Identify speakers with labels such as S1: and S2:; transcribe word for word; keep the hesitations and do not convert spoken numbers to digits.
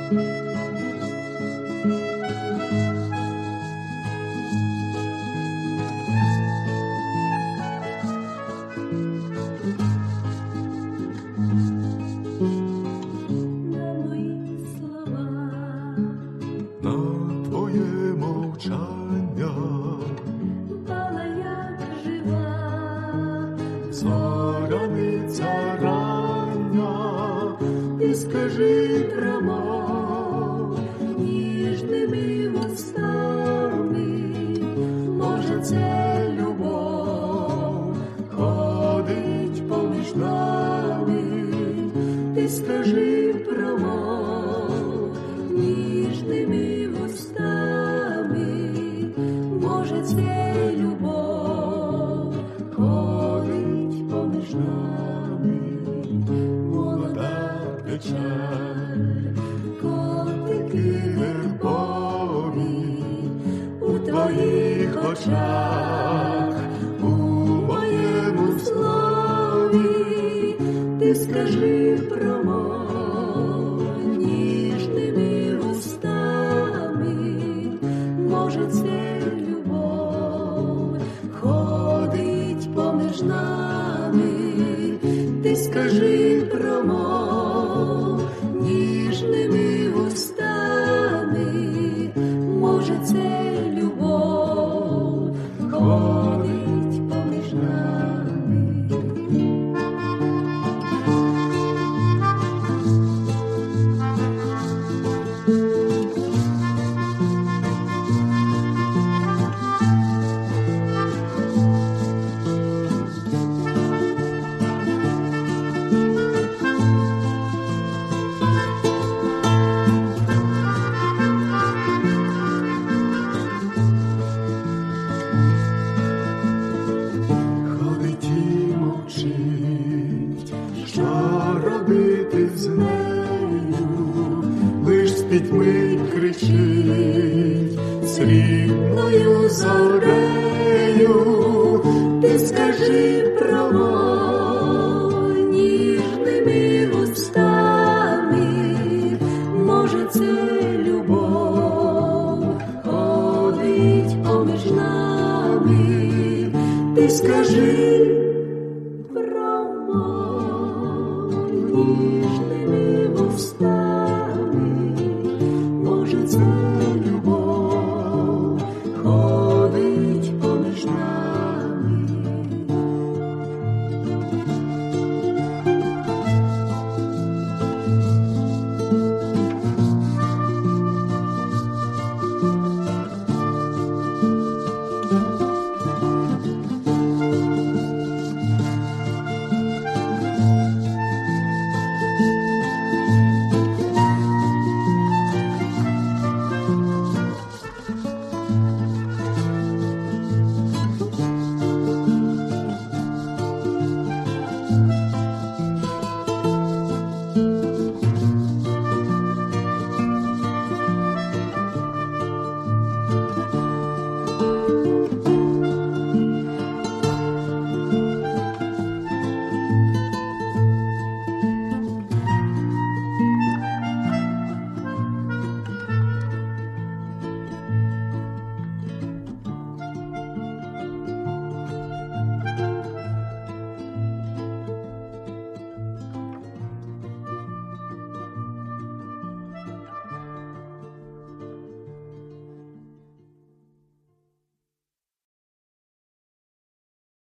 S1: Зоряниця рання, ти скажи промов ніжними вустами, може це любов ходить поміж нами, ти скажи промов ніжними вустами, може це любов ходить поміж нами, молода печаль, котики вербові, у твоїх очах, у моєму слові, ти скажи промов ніжними устами, може це любов ходить поміж нами, ти скажи промов ніжними устами, може це любов ходить поміж нами. Що робити з нею, лиш з пітьми кричить срібною зорею, ти скажи промов ніжними устами, може це любов ходить поміж нами, ти скажи